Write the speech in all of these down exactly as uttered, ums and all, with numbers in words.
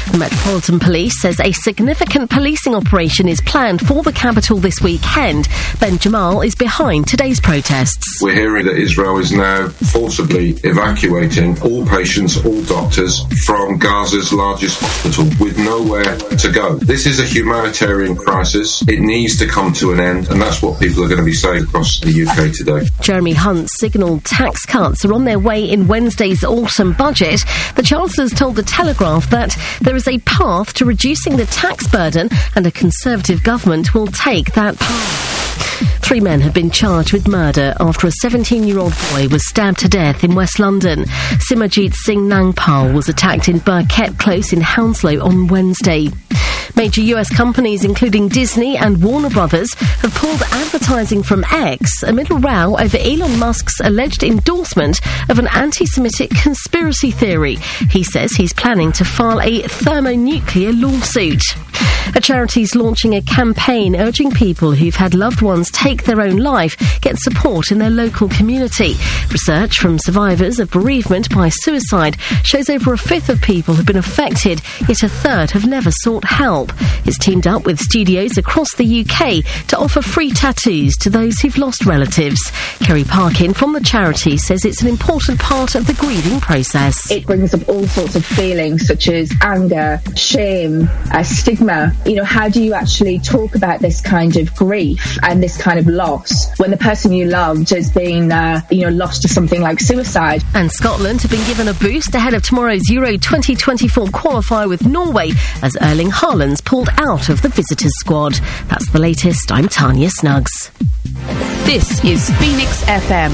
The Metropolitan Police says a significant policing operation is planned for the capital this weekend. Ben Jamal is behind today's protests. We're hearing that Israel is now forcibly evacuating all patients, all doctors from Gaza's largest hospital with nowhere to go. This is a humanitarian crisis. It needs to come to an end, and that's what people are going to be saying across the U K today. Jeremy Hunt signalled tax cuts are on their way in Wednesday's autumn budget. The Chancellor's told The Telegraph that there is a path to reducing the tax burden and a Conservative government will take that path. Three men have been charged with murder after a seventeen-year-old boy was stabbed to death in West London. Simajit Singh Nangpal was attacked in Burkett Close in Hounslow on Wednesday. Major U S companies, including Disney and Warner Brothers, have pulled advertising from X amid a row over Elon Musk's alleged endorsement of an anti-Semitic conspiracy theory. He says he's planning to file a thermonuclear lawsuit. A charity's launching a campaign urging people who've had loved ones take their own life get support in their local community. Research from survivors of bereavement by suicide shows over a fifth of people have been affected, yet a third have never sought help. It's teamed up with studios across the U K to offer free tattoos to those who've lost relatives. Kerry Parkin from the charity says it's an important part of the grieving process. It brings up all sorts of feelings such as anger, shame, uh, stigma. You know, how do you actually talk about this kind of grief and this kind of loss when the person you loved has been, uh, you know, lost to something like suicide? And Scotland have been given a boost ahead of tomorrow's Euro twenty twenty-four qualifier with Norway as Erling Haaland's pulled out of the visitors' squad. That's the latest. I'm Tanya Snuggs. This is Phoenix F M.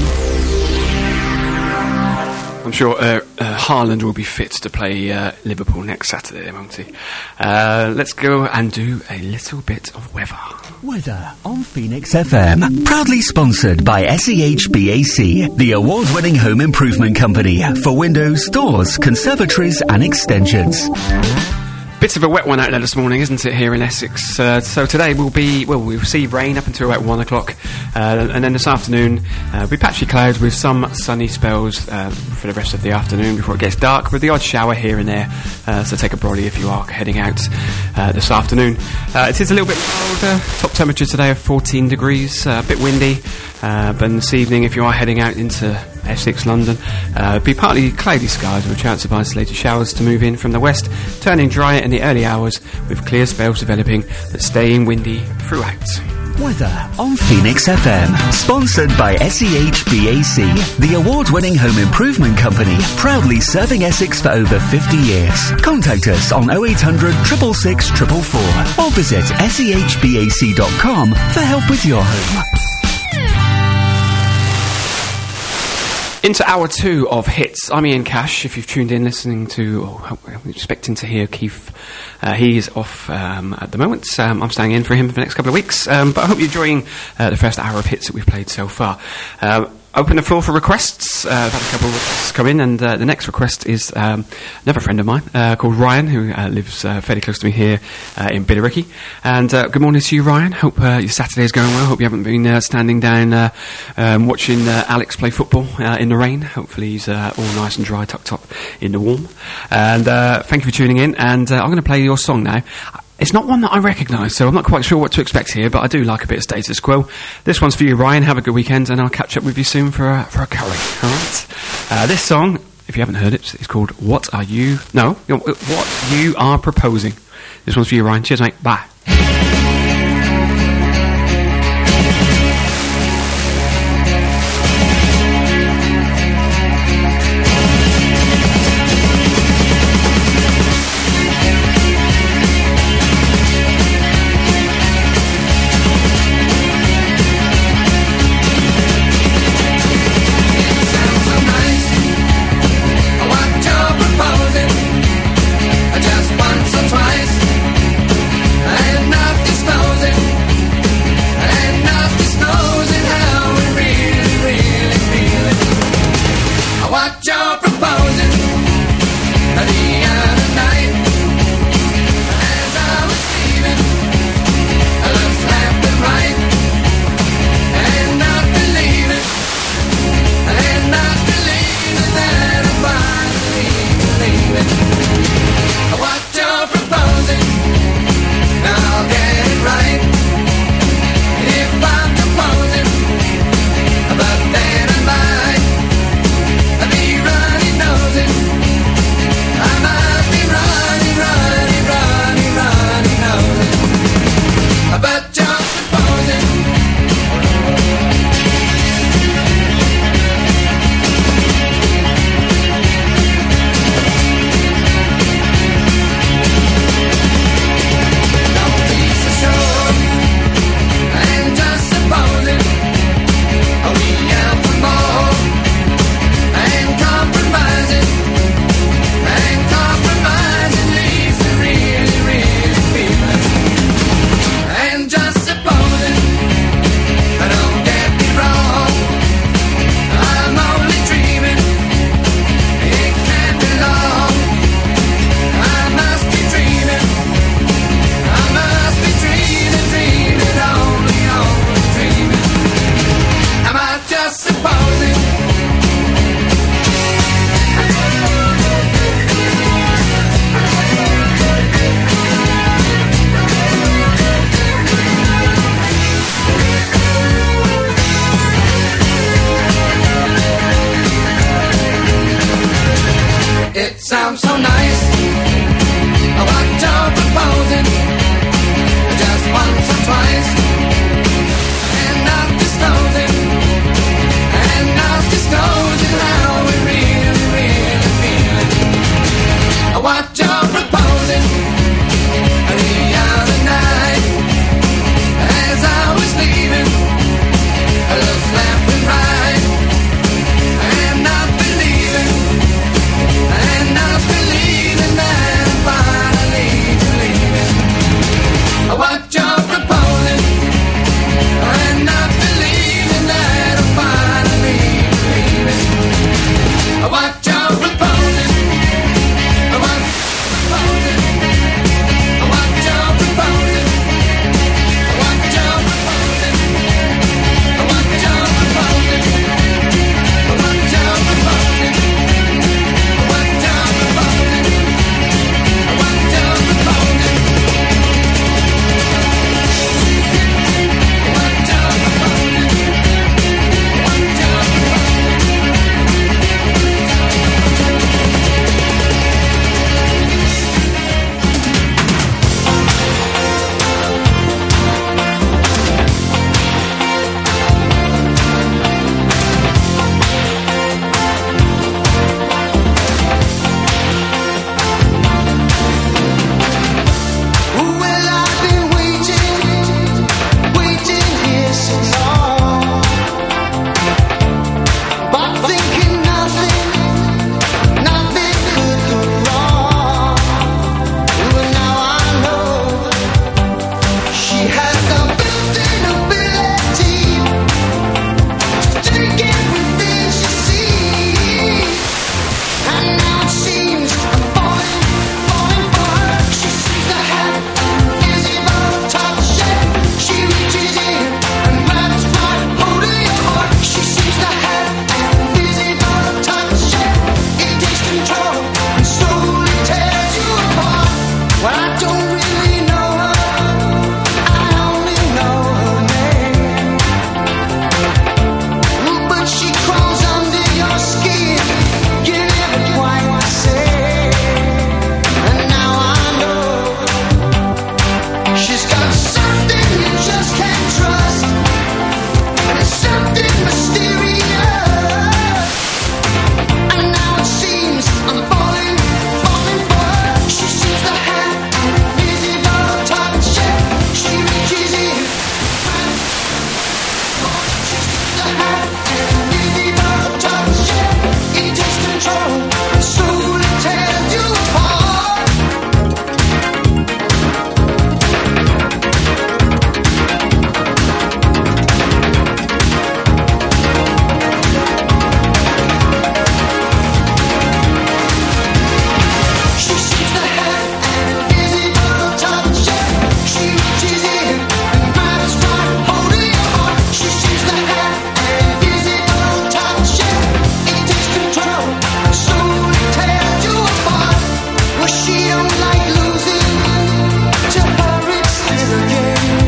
I'm sure uh, uh, Haaland will be fit to play uh, Liverpool next Saturday, won't he? Uh, let's go and do a little bit of weather. Weather on Phoenix F M. Proudly sponsored by S E H B A C, the award-winning home improvement company for windows, doors, conservatories and extensions. Bit of a wet one out there this morning, isn't it, here in Essex? Uh, so today we'll be, well, we'll see rain up until about one o'clock, uh, and then this afternoon uh, we'll be patchy clouds with some sunny spells uh, for the rest of the afternoon before it gets dark, with the odd shower here and there, uh, so take a brolly if you are heading out uh, this afternoon. Uh, it is a little bit colder, top temperature today of fourteen degrees, uh, a bit windy, uh, but this evening if you are heading out into Essex, London, uh, it'll be partly cloudy skies with a chance of isolated showers to move in from the west, turning dry in the early hours with clear spells developing but staying windy throughout. Weather on Phoenix F M, sponsored by S E H B A C, the award-winning home improvement company, proudly serving Essex for over fifty years. Contact us on oh eight hundred, six six six, four four four or visit S E H B A C dot com for help with your home. Into hour two of Hits. I'm Ian Cash. If you've tuned in listening to, or I'm expecting to hear Keith, uh, he is off um, at the moment. Um, I'm staying in for him for the next couple of weeks. Um, but I hope you're enjoying uh, the first hour of Hits that we've played so far. Uh, Open the floor for requests. Uh, I've had a couple of requests come in, and uh, the next request is um, another friend of mine uh, called Ryan, who uh, lives uh, fairly close to me here uh, in Billericay. And uh, good morning to you, Ryan. Hope uh, your Saturday is going well. Hope you haven't been uh, standing down uh, um, watching uh, Alex play football uh, in the rain. Hopefully he's uh, all nice and dry, tucked up in the warm. And uh, thank you for tuning in. And uh, I'm going to play your song now. It's not one that I recognise, so I'm not quite sure what to expect here, but I do like a bit of status quo. This one's for you, Ryan. Have a good weekend, and I'll catch up with you soon for a, for a curry, all right? Uh, this song, if you haven't heard it, it's called What Are You... No, What You Are Proposing. This one's for you, Ryan. Cheers, mate. Bye. Just once or twice. I'm so nice. What you're proposing, just once or twice, and not disclosing, and not disclosing how we really, really feel it. What you're proposing the other night, as I was leaving, I looked left and right, and not believing, and not believing that I'm finally believing what you're proposing, and not believing that I'm finally believing what you're proposing, what proposing, what you're proposing, what you're proposing, what you're proposing, what you're proposing, what you're proposing, what you're proposing, what you're Well, I've been waiting, waiting here so long, but thinking nothing, nothing could go wrong. Well, now I know she has the built-in ability to take everything she sees, and now it seems I'm falling, falling for her. She seems to have invisible touch, and she reaches in and grabs right hold of your heart. She seems to have invisible touch, and it takes control and slowly tears you apart. Well, I don't really know her, I only know her name. But she crawls under your skin, you never quite the same. And now I know she's got something you just can't trust, and it's something mysterious. And now it seems I'm falling, falling for her. She seems to have invisible touch, and she reaches in. She seems to have invisible touch, and it takes control and slowly tears you apart. She seems to have invisible touch, and she reaches in and grabs right hold of your heart. She seems to have invisible touch, and it takes control and slowly tears you apart. Well, she don't like losing, to her it's still a game.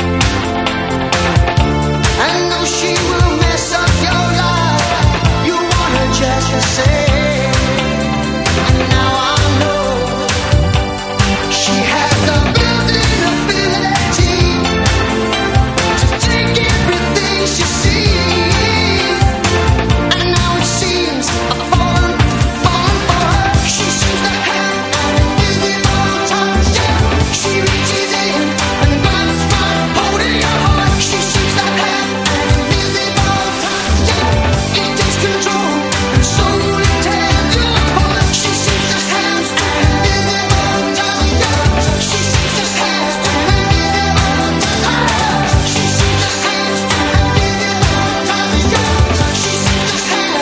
And though she will mess up your life, you want her just the same. And now I know she has the built-in ability to take everything she sees. And now it seems I'm falling, falling for her. She seems to have invisible touch, and she reaches in and grabs right hold of your heart. She seems to have invisible touch, and it takes control and slowly tears you apart. She seems to have invisible touch, she seems to have invisible touch, she seems to have invisible touch, she seems to have invisible touch, she seems to have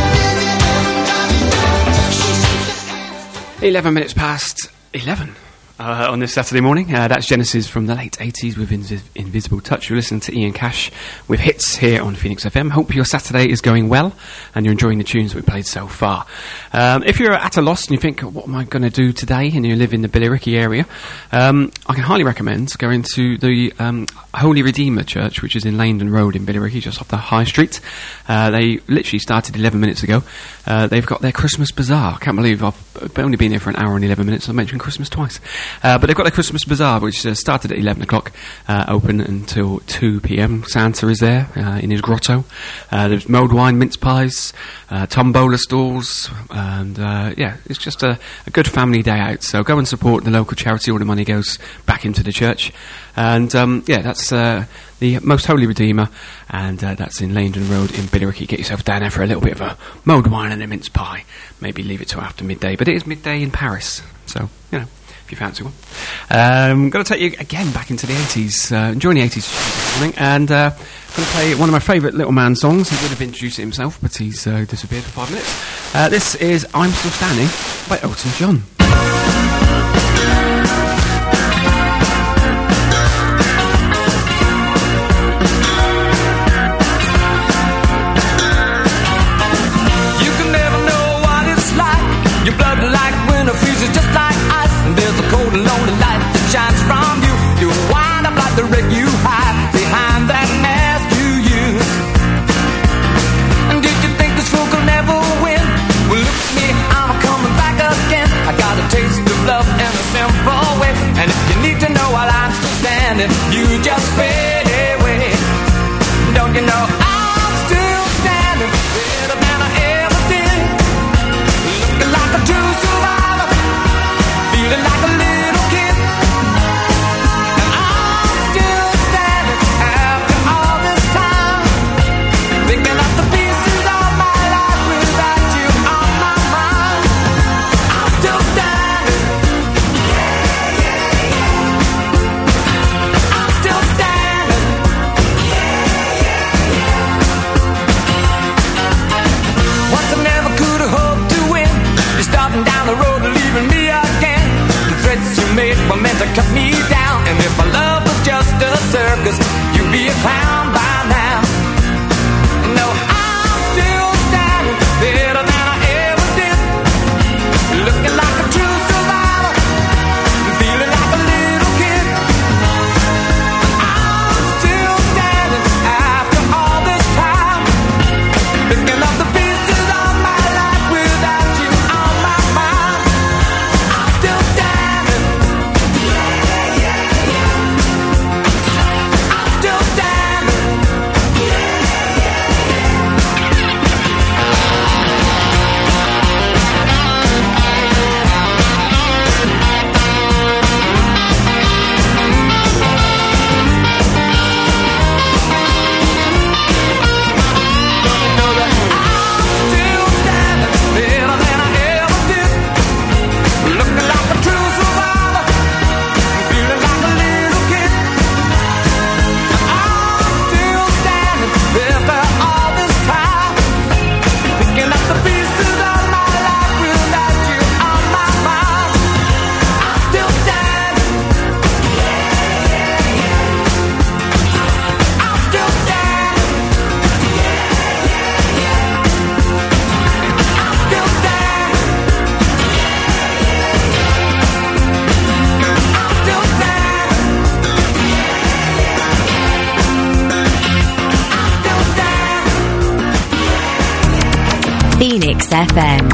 invisible touch, she seems to have. eleven minutes past eleven Uh, on this Saturday morning. Uh, that's Genesis from the late eighties with Invis- Invisible Touch. You're listening to Ian Cash with hits here on Phoenix F M. Hope your Saturday is going well and you're enjoying the tunes we've played so far. Um, if you're at a loss and you think, what am I going to do today, and you live in the Billericay area, um, I can highly recommend going to the um, Holy Redeemer Church, which is in Langdon Road in Billericay, just off the High Street. Uh, they literally started eleven minutes ago. Uh, they've got their Christmas Bazaar. I can't believe I've only been here for an hour and eleven minutes. I mentioned Christmas twice. Uh, but they've got their Christmas Bazaar, which uh, started at eleven o'clock, uh, open until two p.m. Santa is there uh, in his grotto. Uh, there's mulled wine, mince pies, uh, tombola stalls, and uh, yeah, it's just a, a good family day out. So go and support the local charity. All the money goes back into the church. And um, yeah, that's uh, the Most Holy Redeemer, and uh, that's in Langdon Road in Billericay. Get yourself down there for a little bit of a mulled wine and a mince pie. Maybe leave it till after midday, but it is midday in Paris, so you know, if you fancy one. Um, going to take you again back into the eighties, uh, enjoying the eighties this morning, and uh, going to play one of my favourite Little Man songs. He would have introduced it himself, but he's uh, disappeared for five minutes. Uh, this is I'm Still Standing by Elton John. Lonely light that shines from you. You wind up like the wreck you hide behind that mask you use. And did you think this fool could never win? Well, look at me, I'm coming back again. I got a taste of love in a simple way. And if you need to know while I'm still standing, you just fade away. Don't you know I'm still standing better than I ever did? Looking like a true survivor, feeling like a little were meant to cut me down. And if my love was just a circus, you'd be a clown by now. No, I'm still standing better than I ever did. Looking like a true survivor, feeling like a little kid. I'm still standing after all this time, picking up the pieces of my life without you on my mind. I'm still standing. Phoenix F M.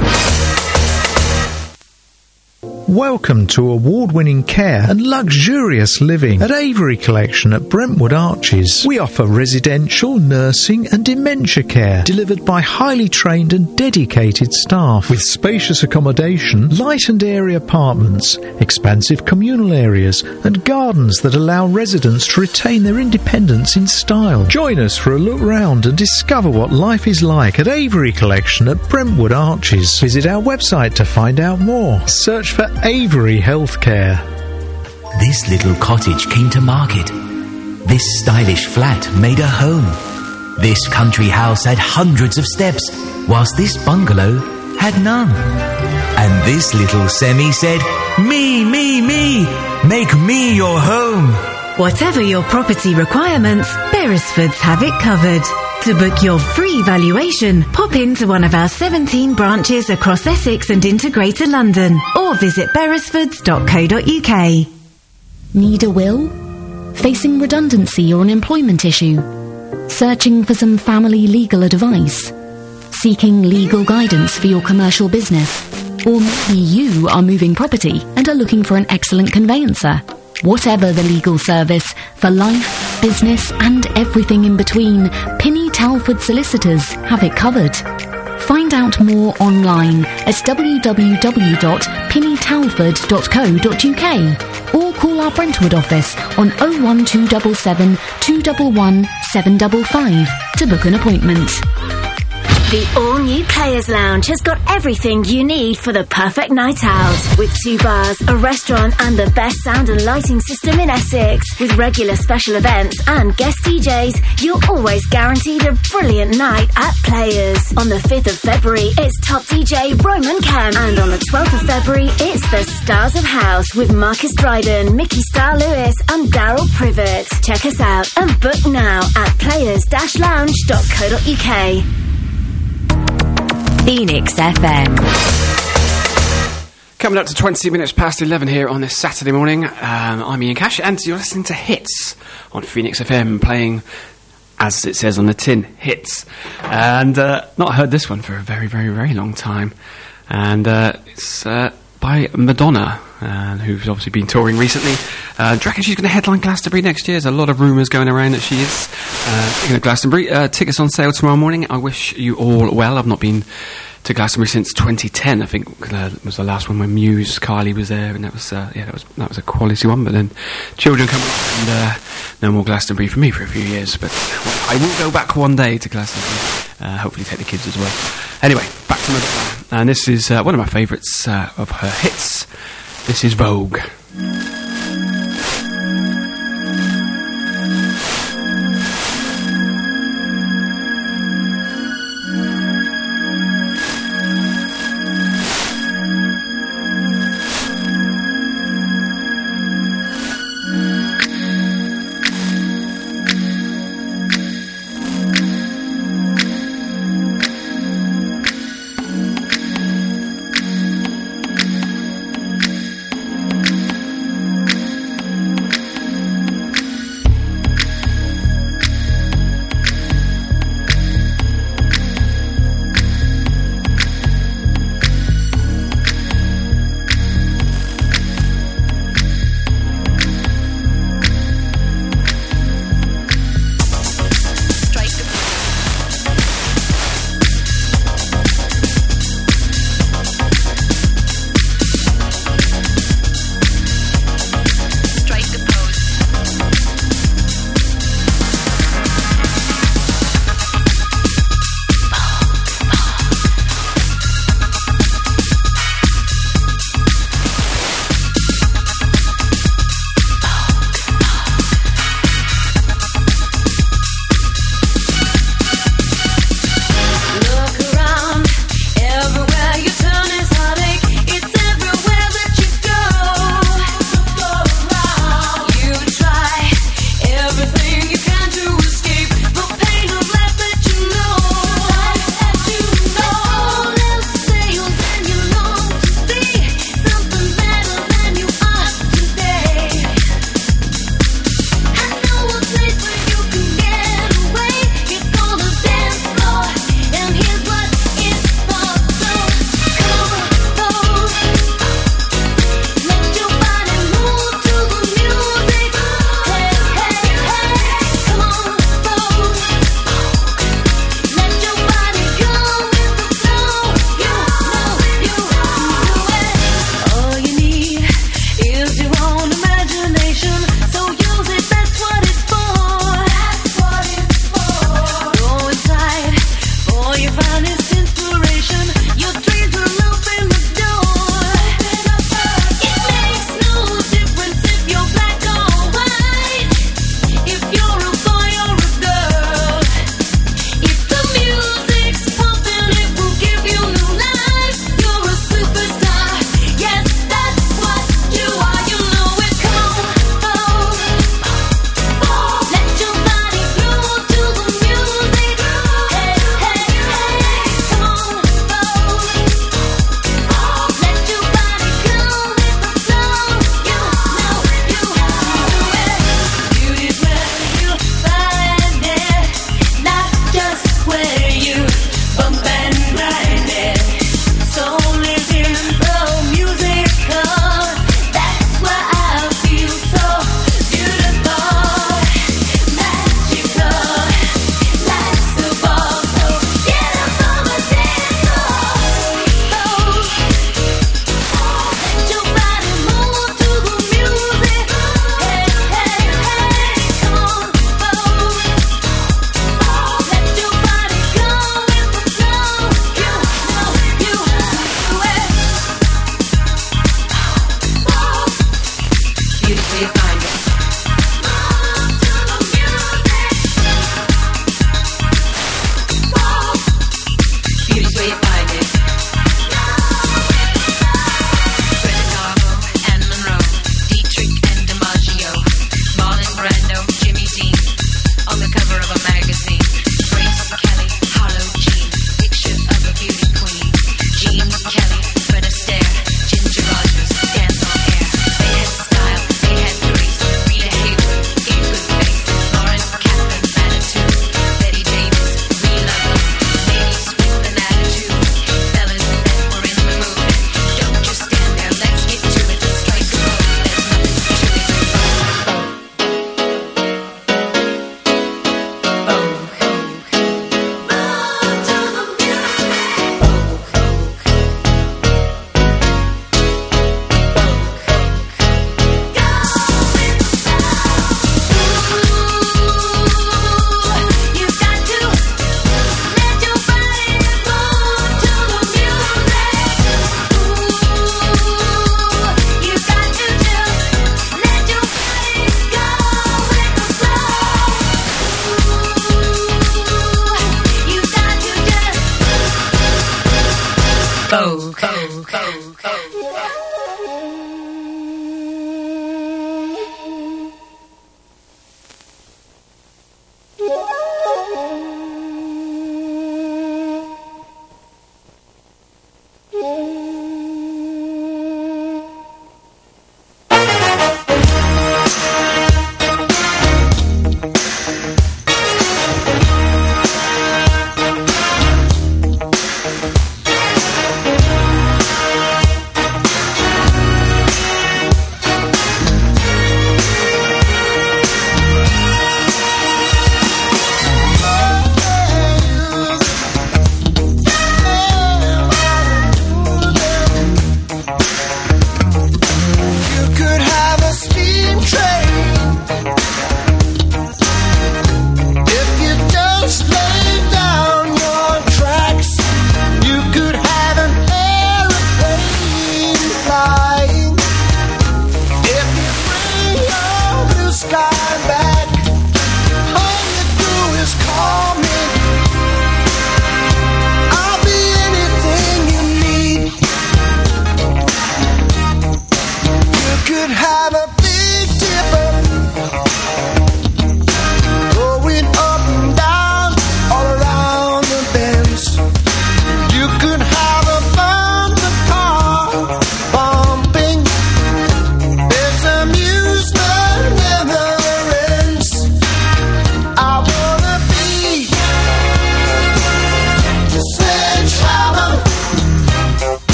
Welcome to award-winning care and luxurious living at Avery Collection at Brentwood Arches. We offer residential, nursing and dementia care delivered by highly trained and dedicated staff with spacious accommodation, light and airy apartments, expansive communal areas and gardens that allow residents to retain their independence in style. Join us for a look round and discover what life is like at Avery Collection at Brentwood Arches. Visit our website to find out more. Search for Avery Healthcare. This little cottage came to market. This stylish flat made a home. This country house had hundreds of steps, whilst this bungalow had none. And this little semi said, me, me, me, make me your home. Whatever your property requirements, Beresfords have it covered. To book your free valuation, pop into one of our seventeen branches across Essex and into Greater London, or visit beresfords dot co dot uk. Need a will? Facing redundancy or an employment issue? Searching for some family legal advice? Seeking legal guidance for your commercial business? Or maybe you are moving property and are looking for an excellent conveyancer? Whatever the legal service, for life, business and everything in between, Pinny Talford Solicitors have it covered. Find out more online at w w w dot pinny talford dot co dot uk or call our Brentwood office on oh one two seven seven, two one one, seven five five to book an appointment. The all-new Players Lounge has got everything you need for the perfect night out. With two bars, a restaurant and the best sound and lighting system in Essex. With regular special events and guest D Js, you're always guaranteed a brilliant night at Players. On the fifth of February, it's top D J Roman Kemp. And on the twelfth of February, it's the Stars of House with Marcus Dryden, Mickey Star Lewis and Daryl Privet. Check us out and book now at players dash lounge dot co dot uk. Phoenix F M. Coming up to twenty minutes past eleven here on this Saturday morning. Um, I'm Ian Cash, and you're listening to Hits on Phoenix F M, playing, as it says on the tin, hits. And uh, not heard this one for a very, very, very long time. And uh, it's uh, by Madonna, uh, who's obviously been touring recently. Uh, do you reckon she's going to headline Glastonbury next year? There's a lot of rumours going around that she is. Uh, speaking of Glastonbury, uh, tickets on sale tomorrow morning. I wish you all well. I've not been to Glastonbury since twenty ten. I think uh, was the last one when Muse, Kylie was there, and that was uh, yeah, that was that was a quality one. But then children come up, and uh, no more Glastonbury for me for a few years. But well, I will go back one day to Glastonbury. Uh, hopefully, take the kids as well. Anyway, back to Madonna, and this is uh, one of my favourites uh, of her hits. This is Vogue.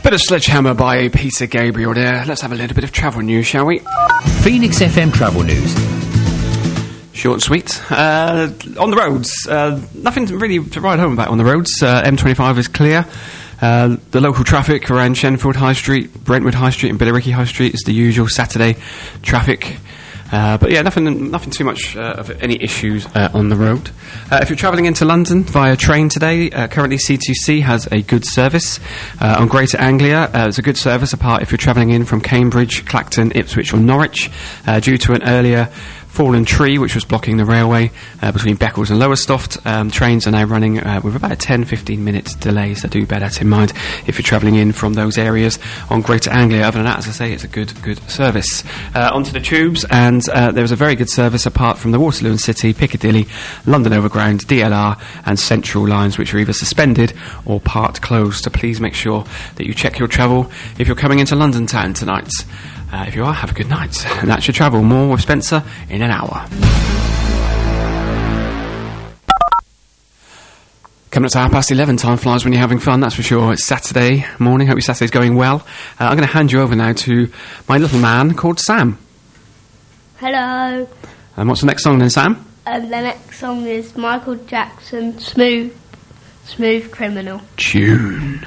Bit of Sledgehammer by Peter Gabriel there. Let's have a little bit of travel news, shall we? Phoenix F M travel news. Short and sweet. Uh, on the roads, uh, nothing really to ride home about on the roads. Uh, M twenty-five is clear. Uh, the local traffic around Shenfield High Street, Brentwood High Street and Billericay High Street is the usual Saturday traffic. Uh, but yeah, nothing nothing too much uh, of any issues uh, on the road. Uh, if you're travelling into London via train today, uh, currently C two C has a good service. Uh, on Greater Anglia, uh, there's a good service apart if you're travelling in from Cambridge, Clacton, Ipswich or Norwich. Uh, due to an earlier fallen tree which was blocking the railway uh, between Beccles and Lowestoft, um, trains are now running uh, with about a ten to fifteen minute delay, so do bear that in mind if you're travelling in from those areas on Greater Anglia. Other than that, as I say, it's a good good service. Uh, onto the tubes, and uh, there was a very good service apart from the Waterloo and City, Piccadilly, London Overground, D L R and Central lines, which are either suspended or part closed, so please make sure that you check your travel if you're coming into London town tonight. Uh, if you are, have a good night. And that's your travel. More with Spencer in an hour. Coming up to half past eleven, time flies when you're having fun, that's for sure. It's Saturday morning, hope your Saturday's going well. Uh, I'm going to hand you over now to my little man called Sam. Hello. And what's the next song then, Sam? Um, the next song is Michael Jackson, Smooth, Smooth Criminal. Tune.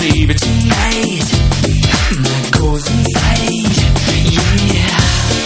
baby, tonight my goes inside, yeah.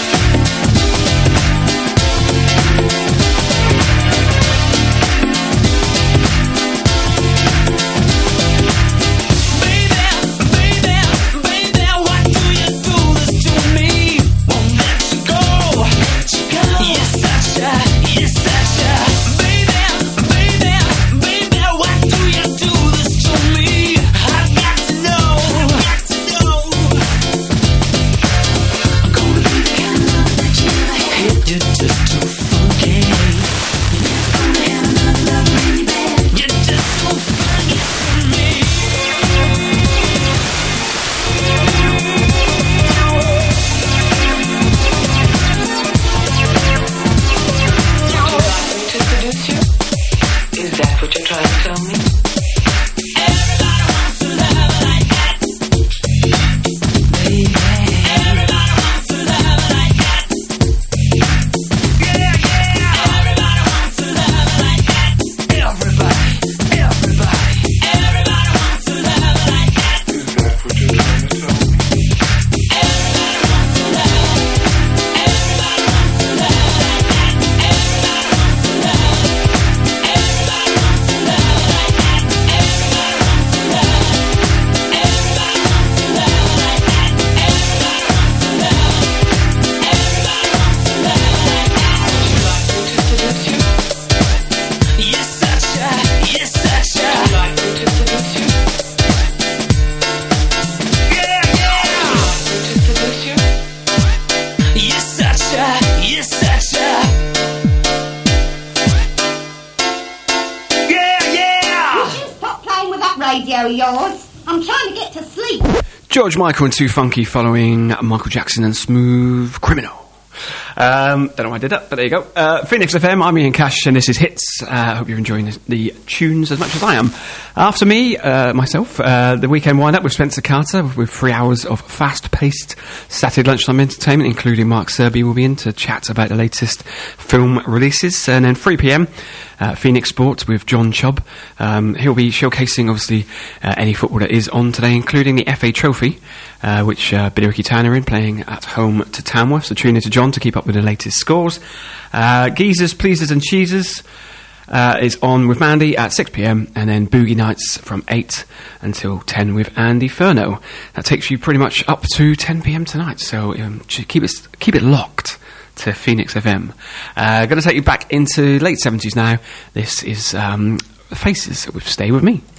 George Michael and Too Funky following Michael Jackson and Smooth Criminal. Um, don't know why I did that, but there you go. Uh, Phoenix F M, I'm Ian Cash, and this is Hits. I uh, hope you're enjoying the, the tunes as much as I am. After me, uh, myself, uh, the weekend wind-up with Spencer Carter, with three hours of fast-paced Saturday lunchtime entertainment, including Mark Serby will be in to chat about the latest film releases. And then three p.m, uh, Phoenix Sports with John Chubb. Um, he'll be showcasing, obviously, uh, any football that is on today, including the F A Trophy, uh, which uh, Billericay Town are in, playing at home to Tamworth. So tune in to John to keep up with the latest scores. Uh, Geezers, Pleasers and Cheesers uh, is on with Mandy at six p.m, and then Boogie Nights from eight until ten with Andy Furno. That takes you pretty much up to ten p.m. tonight, so um, keep it keep it locked to Phoenix F M. Uh, going to take you back into late seventies now. This is um, Faces with Stay With Me.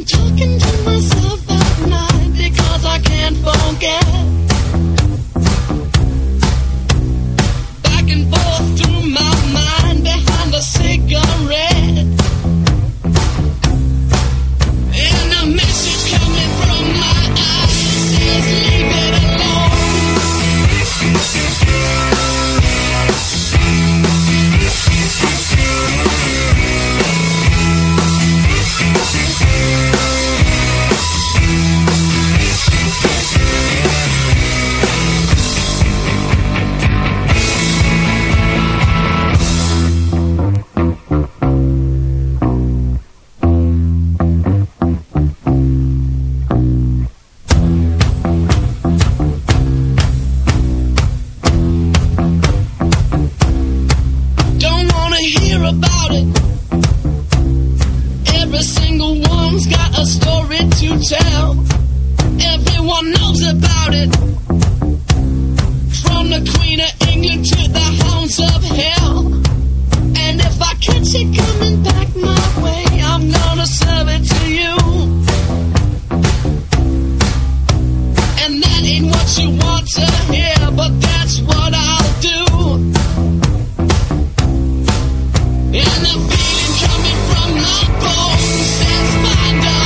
talking to myself at night because I can't forget. Back and forth through my mind behind a cigarette. And a message coming from my eyes says leave it alone. Don't wanna hear about it. Every single one's got a story to tell. Everyone knows about it. From the Queen of England to the hounds of hell. And if I catch it coming back my way, I'm gonna serve it to you. And that ain't what you want to hear, but that's what I'll do. And the feeling coming from my bones says find a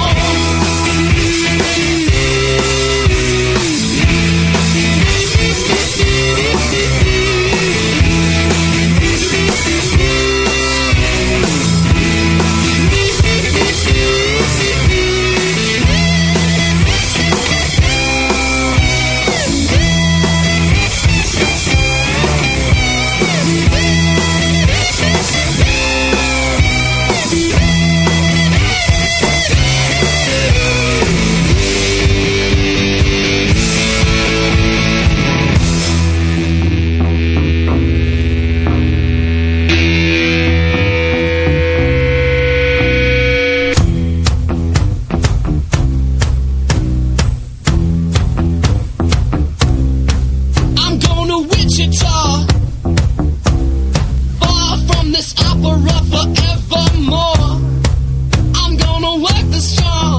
I'm going to Wichita, far from this opera forevermore. I'm gonna work the straw,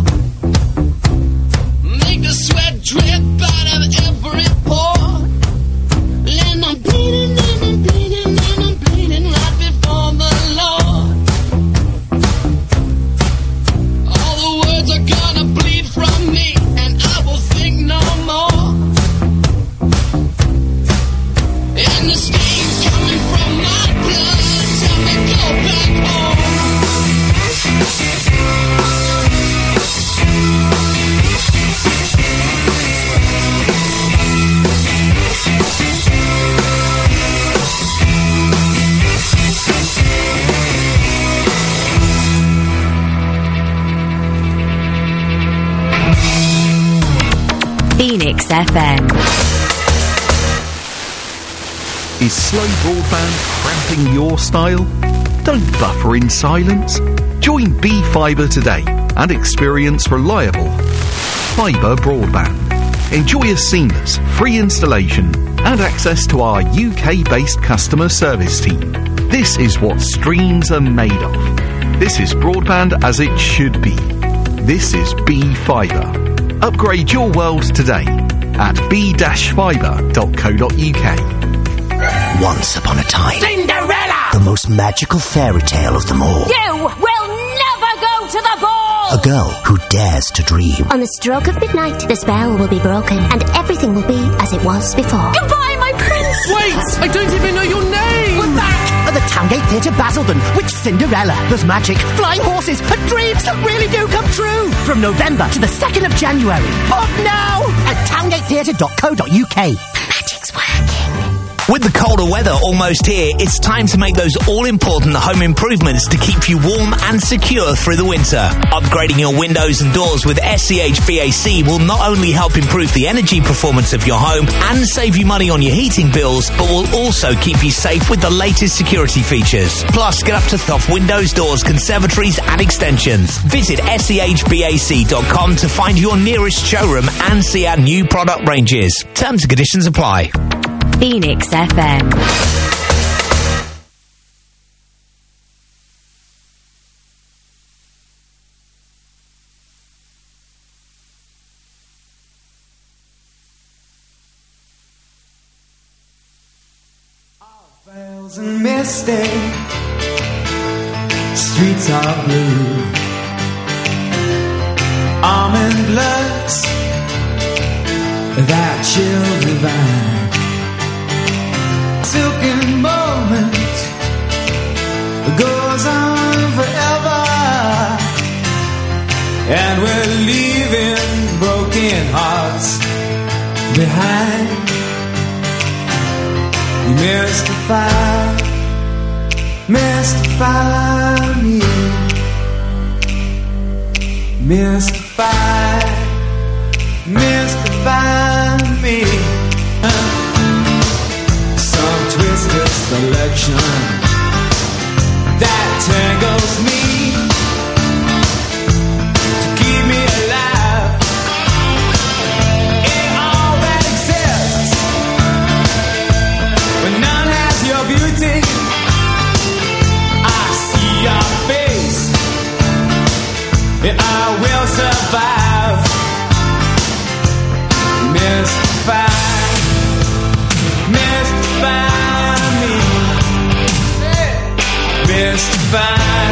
make the sweat drip out of every pore. And I'm bleeding and I'm bleeding and I'm bleeding right before the Lord. All the words are gonna bleed from me, and I will think no more. And the stains coming from my blood tell me go back home. Phoenix F M. Is slow broadband cramping your style? Don't buffer in silence. Join B Fibre today and experience reliable fibre broadband. Enjoy a seamless, free installation and access to our U K-based customer service team. This is what streams are made of. This is broadband as it should be. This is B Fibre. Upgrade your world today at b dash fibre dot co dot u k. Once upon a time, Cinderella! the most magical fairy tale of them all. You will never go to the ball! A girl who dares to dream. On the stroke of midnight, the spell will be broken, and everything will be as it was before. Goodbye, my prince! Wait! I don't even know your name! We're back at the Towngate Theatre Basildon with Cinderella. There's magic, flying horses, and dreams that really do come true. From November to the second of January. Book now at towngate theatre dot co dot u k. Magic's working. With the colder weather almost here, it's time to make those all-important home improvements to keep you warm and secure through the winter. Upgrading your windows and doors with S C H B A C will not only help improve the energy performance of your home and save you money on your heating bills, but will also keep you safe with the latest security features. Plus, get up to Thoth windows, doors, conservatories and extensions. Visit S C H B A C dot com to find your nearest showroom and see our new product ranges. Terms and conditions apply. Phoenix F M. Misty streets are blue, almond looks that chill divine, silken moment goes on forever, and we're leaving broken hearts behind. You mystify, mystify me, mystify, mystify me. Some twisted selection that tangles me to keep me alive in all that exists, but none has your beauty. I see your face and I will survive. Mystify, mystify me, mystify,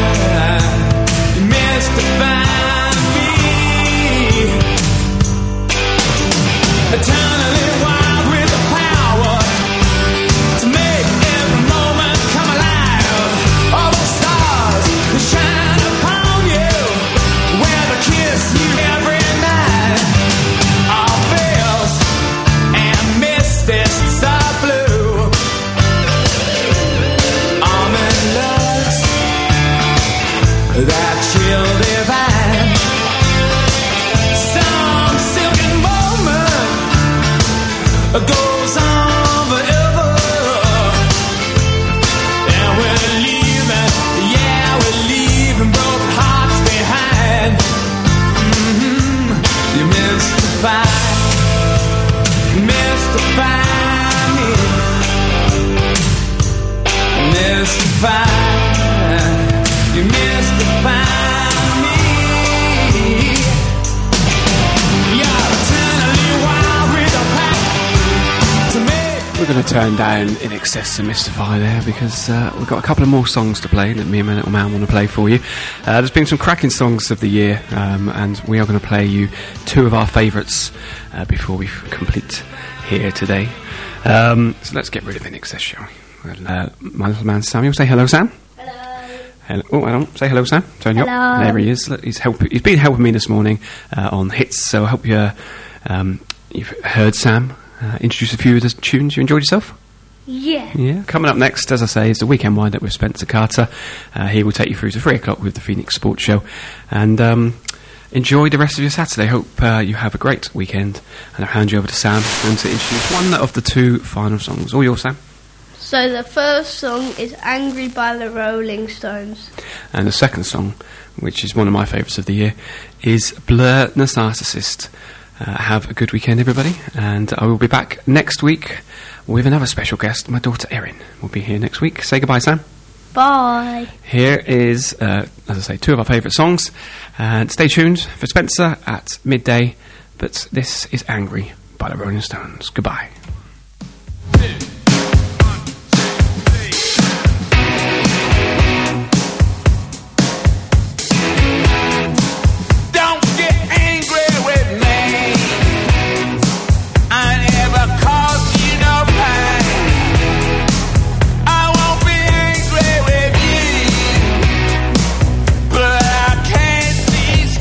mystify me. Eternally wild with the power to make every moment come alive. All the stars that shine upon you, where they kiss you every night. All veils and mists are blue. Almond looks that chill divine. Some silken moment goes on forever, and we're leaving, yeah, we're leaving broken hearts behind. Mm-hmm. You mystify, mystify me, mystify, you mystify me. You're eternally wild with a pack to me. We're going to turn down In Excess and Mystify there because uh, we've got a couple of more songs to play that me and my little man want to play for you. Uh, there's been some cracking songs of the year, um, and we are going to play you two of our favourites uh, before we f- complete here today. Um, so let's get rid of In Excess, shall we? Uh, my little man Samuel, say hello, Sam. Hello. Oh, hold on. Say hello, Sam. Turn you up. Hello. There he is. Look, He's help. He's been helping me this morning uh, on hits. So I hope you, uh, um, you've heard Sam uh, introduce a few of the tunes. You enjoyed yourself? Yeah. Yeah. Coming up next, as I say, is the Weekend Wind-Up with Spencer Carter. Uh, he will take you through to three o'clock with the Phoenix Sports Show. And um, enjoy the rest of your Saturday. Hope uh, you have a great weekend. And I'll hand you over to Sam and to introduce one of the two final songs. All yours, Sam. So the first song is Angry by the Rolling Stones. And the second song, which is one of my favourites of the year, is Blur Narcissist. Uh, have a good weekend, everybody, and I will be back next week with another special guest. My daughter Erin will be here next week. Say goodbye, Sam. Bye. Here is, uh, as I say, two of our favourite songs, and stay tuned for Spencer at midday, but this is Angry by the Rolling Stones. Goodbye.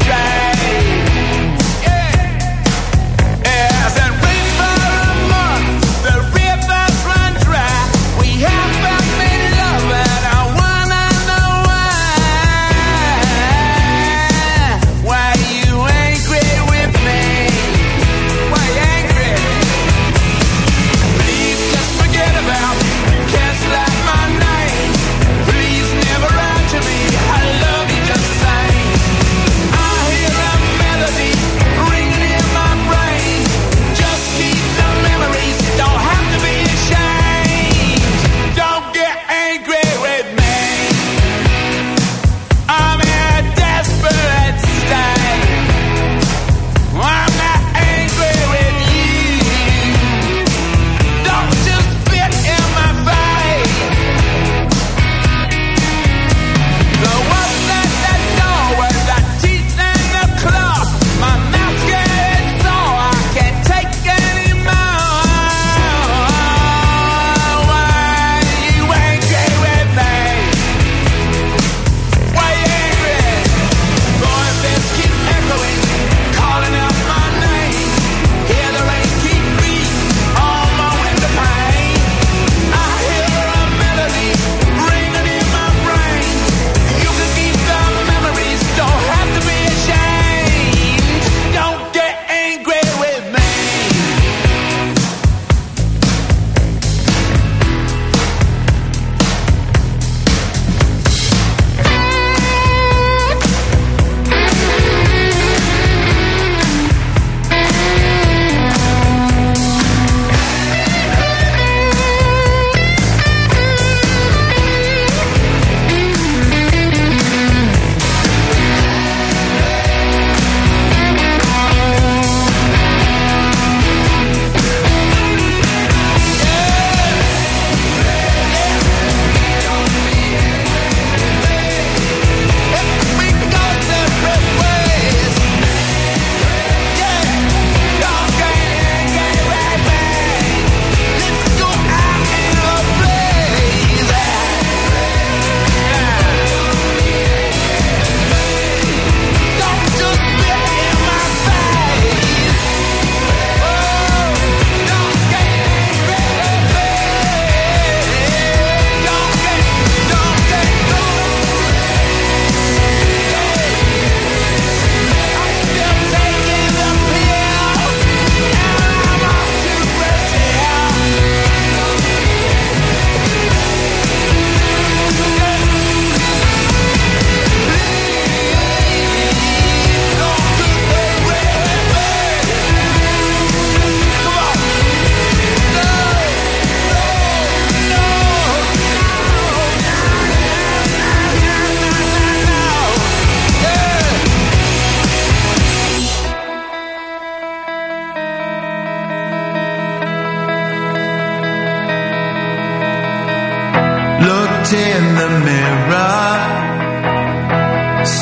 Yes, and wait for a month.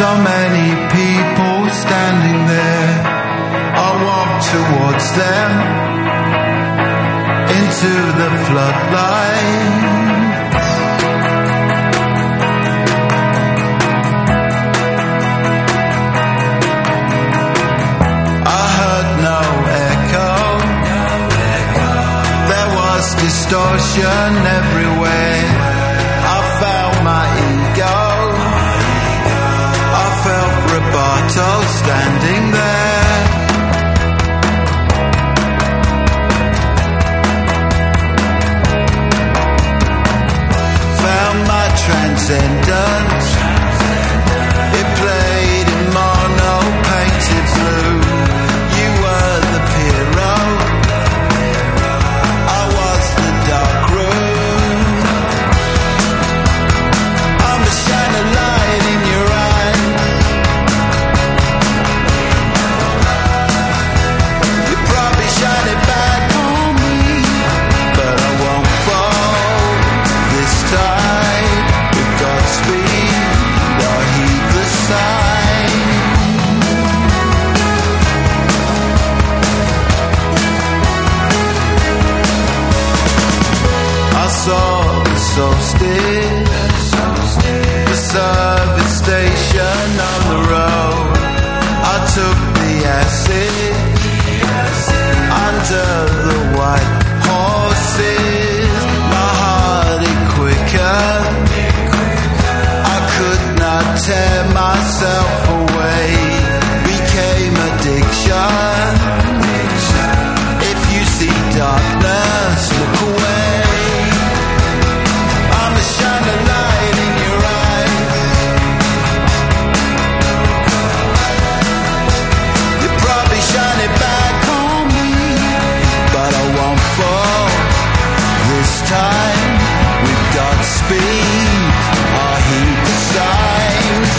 So many people standing there. I walk towards them into the floodlights. I heard no echo. There was distortion everywhere. I felt my ego. I felt Roberto standing there. Found my transcendence. It played in mono painted blue. You were the hero. I was the dark room. I'm a shining light in your eye. You probably shine it back on me, but I won't fall this time. With God's speed, I'll heed the sign. I saw the solstice, the service station on the road. I took the acid under the white horses. My heart it quicker. I could not tear myself away. Became addiction. If you see darkness, look away. I'm a shining light in your eyes. You probably shine it back on me, but I won't fall this time. With God's speed, I'll heed the signs.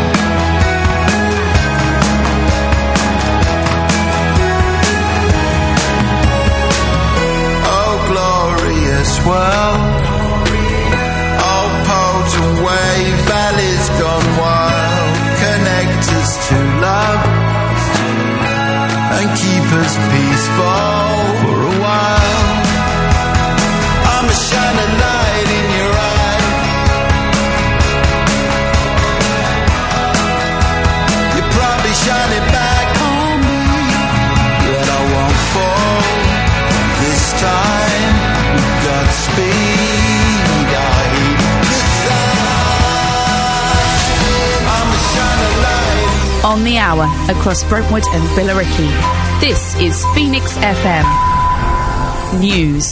Oh, glorious world. Oh, potent wave, valleys gone wild. Connect us to love and keep us peaceful for a while. I'm a shining light in your eye. You probably shine it back on me, but I won't fall this time. With God's speed, I'll heed the sign. I'm a shining light. On the hour, across Brentwood and Billericay. This is Phoenix F M News.